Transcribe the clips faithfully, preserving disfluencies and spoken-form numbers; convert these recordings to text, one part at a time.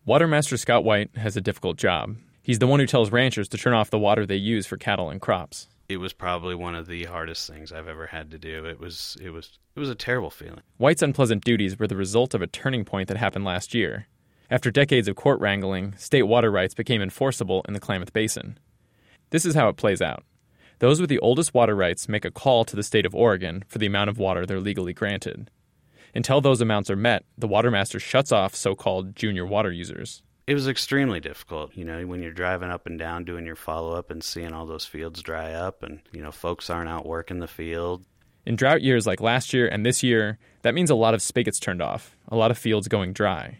Watermaster Scott White has a difficult job. He's the one who tells ranchers to turn off the water they use for cattle and crops. It was probably one of the hardest things I've ever had to do. It was it was it was a terrible feeling. White's unpleasant duties were the result of a turning point that happened last year. After decades of court wrangling, state water rights became enforceable in the Klamath Basin. This is how it plays out. Those with the oldest water rights make a call to the state of Oregon for the amount of water they're legally granted. Until those amounts are met, the watermaster shuts off so-called junior water users. It was extremely difficult, you know, when you're driving up and down doing your follow-up and seeing all those fields dry up and, you know, folks aren't out working the field. In drought years like last year and this year, that means a lot of spigots turned off, a lot of fields going dry.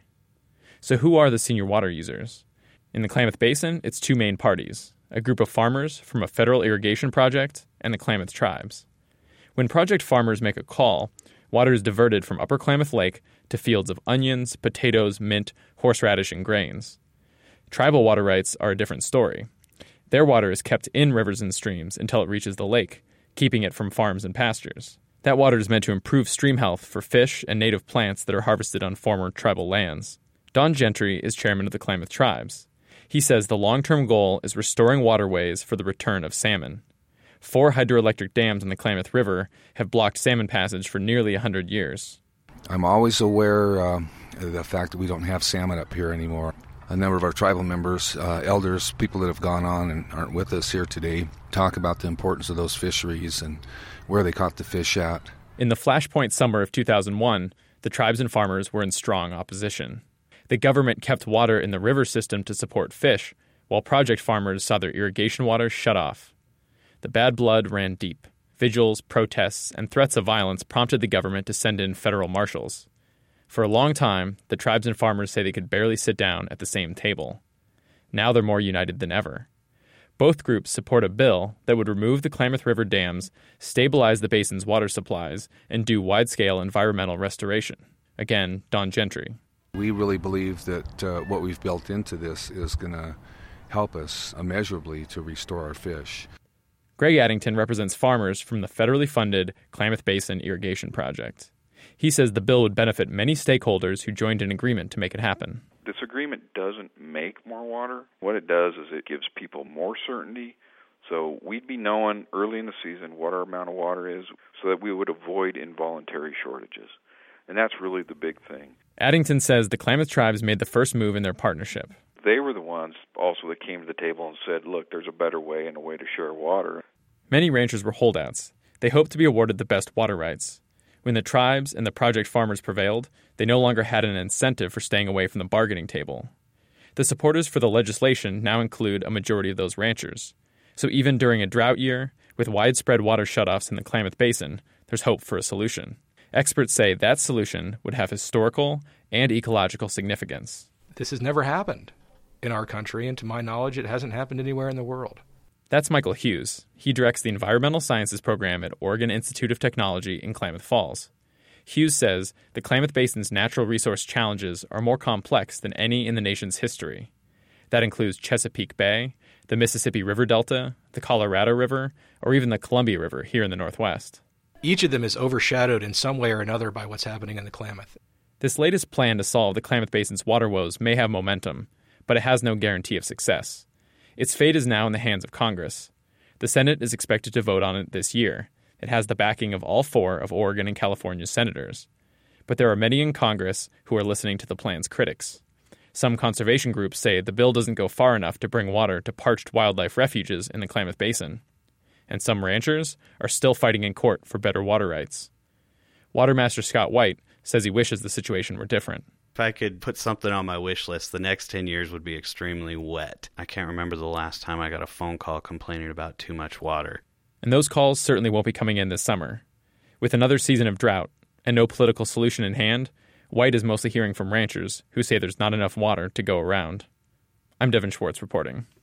So who are the senior water users? In the Klamath Basin, it's two main parties, a group of farmers from a federal irrigation project and the Klamath tribes. When project farmers make a call, water is diverted from Upper Klamath Lake to fields of onions, potatoes, mint, horseradish, and grains. Tribal water rights are a different story. Their water is kept in rivers and streams until it reaches the lake, keeping it from farms and pastures. That water is meant to improve stream health for fish and native plants that are harvested on former tribal lands. Don Gentry is chairman of the Klamath tribes. He says the long-term goal is restoring waterways for the return of salmon. Four hydroelectric dams in the Klamath River have blocked salmon passage for nearly one hundred years. I'm always aware uh, of the fact that we don't have salmon up here anymore. A number of our tribal members, uh, elders, people that have gone on and aren't with us here today, talk about the importance of those fisheries and where they caught the fish at. In the flashpoint summer of two thousand one, the tribes and farmers were in strong opposition. The government kept water in the river system to support fish, while project farmers saw their irrigation water shut off. The bad blood ran deep. Vigils, protests, and threats of violence prompted the government to send in federal marshals. For a long time, the tribes and farmers say they could barely sit down at the same table. Now they're more united than ever. Both groups support a bill that would remove the Klamath River dams, stabilize the basin's water supplies, and do wide-scale environmental restoration. Again, Don Gentry. We really believe that uh, what we've built into this is going to help us immeasurably to restore our fish. Greg Addington represents farmers from the federally funded Klamath Basin Irrigation Project. He says the bill would benefit many stakeholders who joined an agreement to make it happen. This agreement doesn't make more water. What it does is it gives people more certainty. So we'd be knowing early in the season what our amount of water is so that we would avoid involuntary shortages. And that's really the big thing. Addington says the Klamath tribes made the first move in their partnership. They were the ones also that came to the table and said, look, there's a better way and a way to share water. Many ranchers were holdouts. They hoped to be awarded the best water rights. When the tribes and the project farmers prevailed, they no longer had an incentive for staying away from the bargaining table. The supporters for the legislation now include a majority of those ranchers. So even during a drought year, with widespread water shutoffs in the Klamath Basin, there's hope for a solution. Experts say that solution would have historical and ecological significance. This has never happened in our country, and to my knowledge, it hasn't happened anywhere in the world. That's Michael Hughes. He directs the Environmental Sciences program at Oregon Institute of Technology in Klamath Falls. Hughes says the Klamath Basin's natural resource challenges are more complex than any in the nation's history. That includes Chesapeake Bay, the Mississippi River Delta, the Colorado River, or even the Columbia River here in the Northwest. Each of them is overshadowed in some way or another by what's happening in the Klamath. This latest plan to solve the Klamath Basin's water woes may have momentum, but it has no guarantee of success. Its fate is now in the hands of Congress. The Senate is expected to vote on it this year. It has the backing of all four of Oregon and California's senators. But there are many in Congress who are listening to the plan's critics. Some conservation groups say the bill doesn't go far enough to bring water to parched wildlife refuges in the Klamath Basin. And some ranchers are still fighting in court for better water rights. Watermaster Scott White says he wishes the situation were different. If I could put something on my wish list, the next ten years would be extremely wet. I can't remember the last time I got a phone call complaining about too much water. And those calls certainly won't be coming in this summer. With another season of drought and no political solution in hand, White is mostly hearing from ranchers who say there's not enough water to go around. I'm Devin Schwartz reporting.